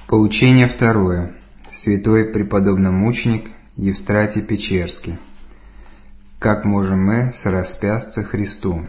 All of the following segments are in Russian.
Поучение второе. Святой преподобно-мученик Евстратий Печерский. Как можем мы сораспясться Христу?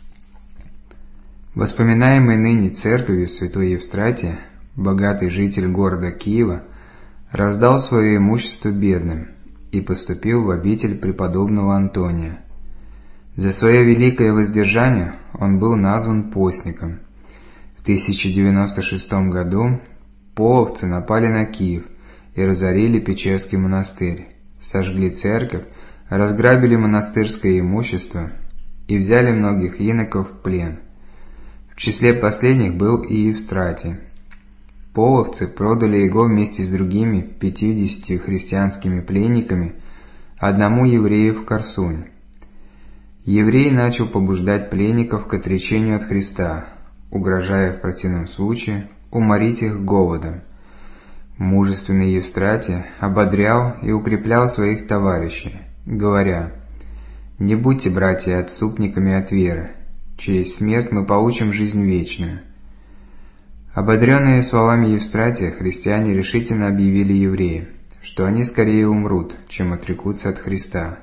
Воспоминаемый ныне церковью святой Евстратий, богатый житель города Киева, раздал свое имущество бедным и поступил в обитель преподобного Антония. За свое великое воздержание он был назван постником. В 1096 году половцы напали на Киев и разорили Печерский монастырь, сожгли церковь, разграбили монастырское имущество и взяли многих иноков в плен. В числе последних был и Евстратий. Половцы продали его вместе с другими 50 христианскими пленниками одному еврею в Корсунь. Еврей начал побуждать пленников к отречению от Христа, угрожая в противном случае уморить их голодом. Мужественный Евстратий ободрял и укреплял своих товарищей, говоря: «Не будьте, братья, отступниками от веры, через смерть мы получим жизнь вечную». Ободренные словами Евстратия, христиане решительно объявили евреям, что они скорее умрут, чем отрекутся от Христа.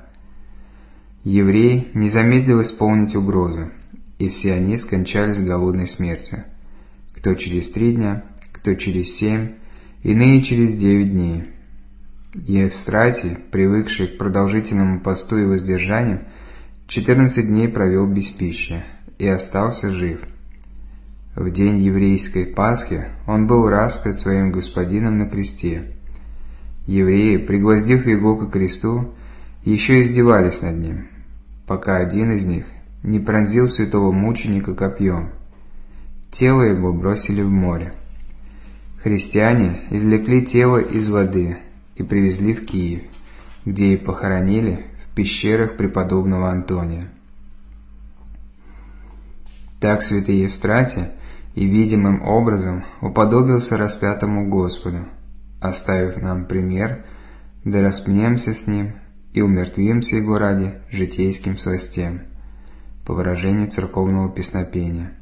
Еврей не замедлил исполнить угрозу, и все они скончались голодной смертью. Кто через 3 дня, кто через 7, иные через 9 дней. Евстратий, привыкший к продолжительному посту и воздержанию, 14 дней провел без пищи и остался жив. В день еврейской Пасхи он был распят своим господином на кресте. Евреи, пригвоздив его ко кресту, еще издевались над ним, пока один из них не пронзил святого мученика копьем. Тело его бросили в море. Христиане извлекли тело из воды и привезли в Киев, где и похоронили в пещерах преподобного Антония. Так святый Евстратий и видимым образом уподобился распятому Господу, оставив нам пример, да распнемся с Ним и умертвимся Его ради житейским сластям, по выражению церковного песнопения.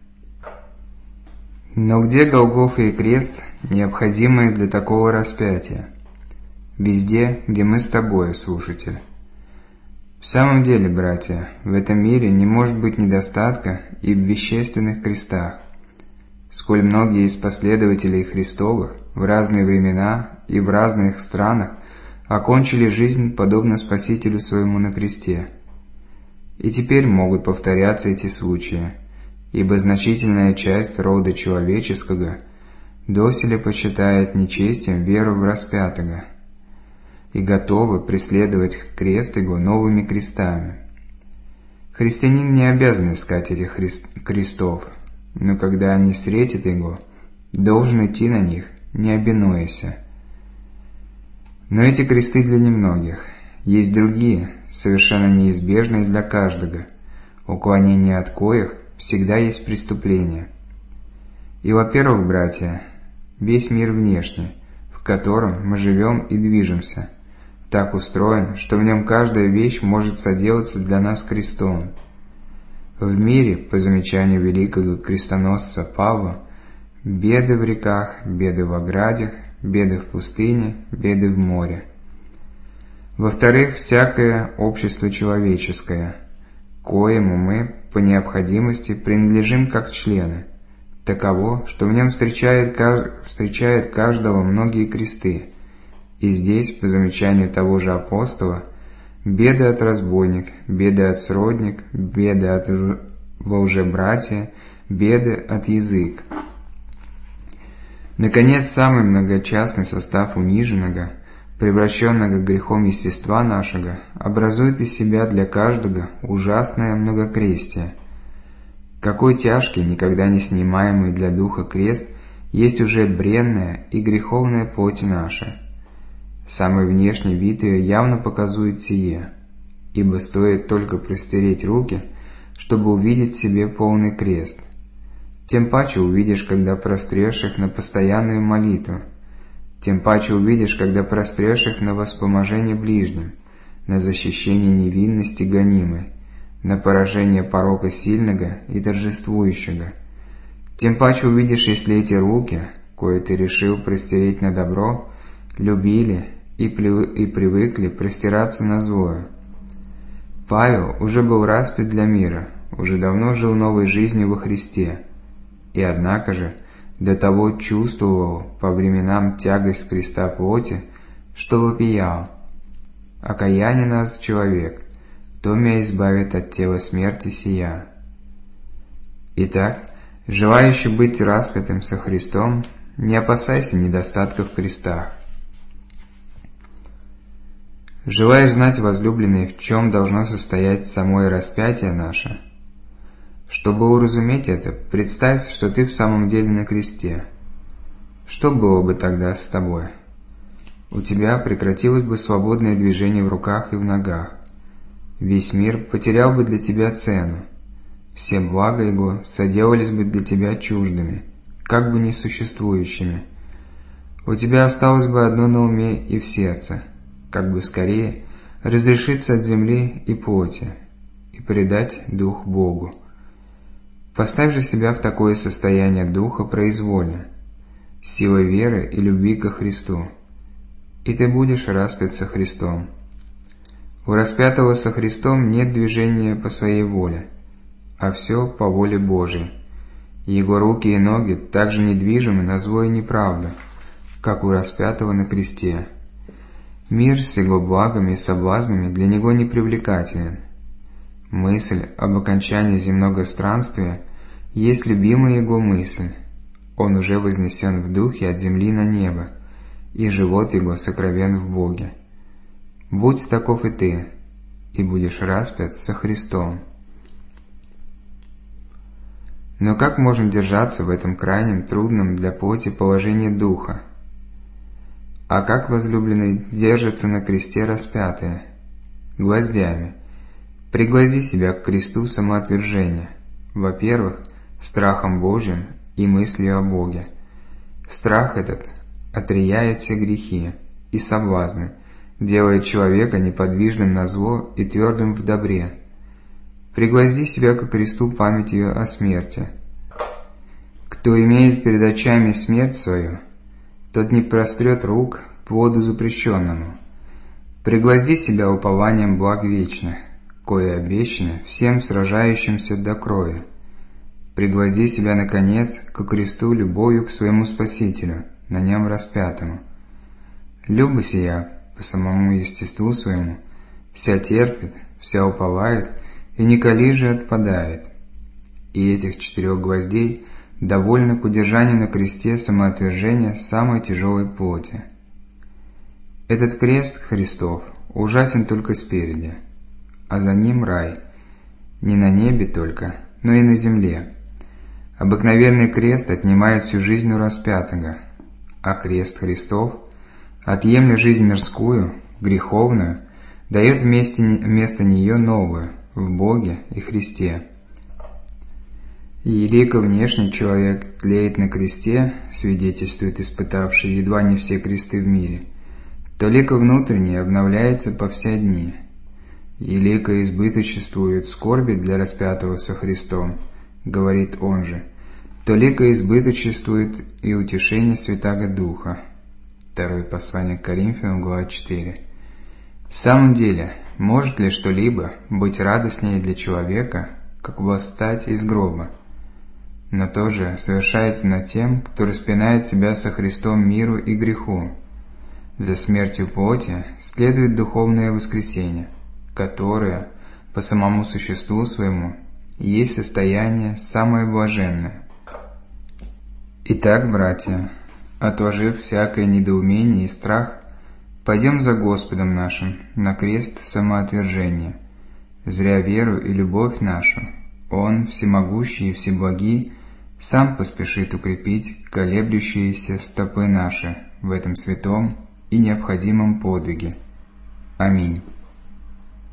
Но где Голгофа и крест, необходимые для такого распятия? Везде, где мы с тобою, слушатель. В самом деле, братья, в этом мире не может быть недостатка и в вещественных крестах. Сколь многие из последователей Христовых в разные времена и в разных странах окончили жизнь подобно Спасителю своему на кресте. И теперь могут повторяться эти случаи, ибо значительная часть рода человеческого доселе почитает нечестием веру в распятого и готовы преследовать крест его новыми крестами. Христианин не обязан искать этих крестов, но когда они встретят его, должен идти на них, не обинуяся. Но эти кресты для немногих. Есть другие, совершенно неизбежные для каждого, уклонение от коих всегда есть преступление. И, во-первых, братья, весь мир внешний, в котором мы живем и движемся, так устроен, что в нем каждая вещь может соделаться для нас крестом. В мире, по замечанию великого крестоносца Павла, беды в реках, беды в оградях, беды в пустыне, беды в море. Во-вторых, всякое общество человеческое, коему мы по необходимости принадлежим как члены, таково, что в нем встречает каждого многие кресты, и здесь, по замечанию того же апостола, беды от разбойник, беды от сродник, беды от лжебратья, беды от язык. Наконец, самый многочастный состав униженного, превращенного грехом естества нашего, образует из себя для каждого ужасное многокрестие. Какой тяжкий, никогда не снимаемый для духа крест есть уже бренная и греховная плоть наша. Самый внешний вид ее явно показывает сие, ибо стоит только простереть руки, чтобы увидеть в себе полный крест. Тем паче увидишь, когда прострешь их на постоянную молитву, тем паче увидишь, когда прострешь их на воспоможение ближним, на защищение невинности гонимой, на поражение порока сильного и торжествующего. Тем паче увидишь, если эти руки, кое ты решил простереть на добро, любили и привыкли простираться на злое. Павел уже был распят для мира, уже давно жил новой жизнью во Христе, и однако же до того чувствовал по временам тягость креста плоти, что вопиял: «Окаянен нас человек, кто меня избавит от тела смерти сия». Итак, желающий быть распятым со Христом, не опасайся недостатков в крестах. Желаешь знать, возлюбленный, в чем должно состоять самое распятие наше? Чтобы уразуметь это, представь, что ты в самом деле на кресте. Что было бы тогда с тобой? У тебя прекратилось бы свободное движение в руках и в ногах. Весь мир потерял бы для тебя цену. Все блага его соделались бы для тебя чуждыми, как бы несуществующими. У тебя осталось бы одно на уме и в сердце, как бы скорее разрешиться от земли и плоти и предать дух Богу. Поставь же себя в такое состояние духа произвольно, силой веры и любви ко Христу, и ты будешь распят со Христом. У распятого со Христом нет движения по своей воле, а все по воле Божией. Его руки и ноги также недвижимы на зло и неправду, как у распятого на кресте. Мир с его благами и соблазнами для него не привлекателен. Мысль об окончании земного странствия есть любимая его мысль. Он уже вознесен в духе от земли на небо, и живот его сокровен в Боге. Будь таков и ты, и будешь распят со Христом. Но как можно держаться в этом крайнем трудном для плоти положении духа? А как возлюбленный держится на кресте распятые? Гвоздями. Пригвозди себя к кресту самоотвержения. Во-первых, страхом Божьим и мыслью о Боге. Страх этот отрияет все грехи и соблазны, делает человека неподвижным на зло и твердым в добре. Пригвозди себя ко кресту памятью о смерти. Кто имеет перед очами смерть свою, тот не прострет рук к плоду запрещенному. Пригвозди себя упованием благ вечных, кое обещаны всем сражающимся до крови. Пригвозди себя, наконец, ко кресту любовью к своему Спасителю, на нем распятому. Люба сия, по самому естеству своему, вся терпит, вся уповает, и николи же отпадает. И этих 4 гвоздей довольно к удержанию на кресте самоотвержения самой тяжелой плоти. Этот крест Христов ужасен только спереди, а за ним рай, не на небе только, но и на земле. Обыкновенный крест отнимает всю жизнь у распятого, а крест Христов, отъемля жизнь мирскую, греховную, дает вместо нее новую, в Боге и Христе. Елико внешний человек тлеет на кресте, свидетельствует испытавший едва не все кресты в мире, то лико внутренний обновляется по все дни. Елико избыточествуют скорби для распятого со Христом, говорит он же, то лико избыточествует и утешение Святаго Духа. Второе послание к Коринфянам, глава 4. В самом деле, может ли что-либо быть радостнее для человека, как восстать из гроба? Но то же совершается над тем, кто распинает себя со Христом миру и греху. За смертью плоти следует духовное воскресение, которое, по самому существу своему, есть состояние самое блаженное. Итак, братья, отложив всякое недоумение и страх, пойдем за Господом нашим на крест самоотвержения. Зря веру и любовь нашу, Он, всемогущий и всеблагий, сам поспешит укрепить колеблющиеся стопы наши в этом святом и необходимом подвиге. Аминь.